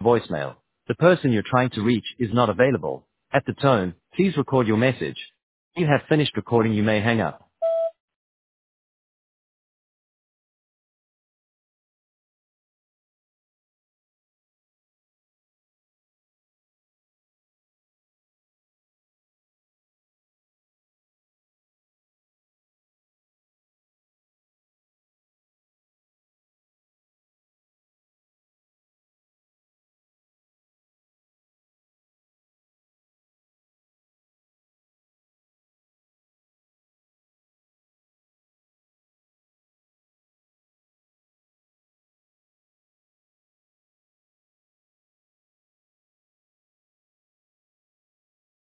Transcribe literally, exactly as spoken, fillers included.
voicemail. The person you're trying to reach is not available. At the tone, please record your message. You have finished recording. You may hang up.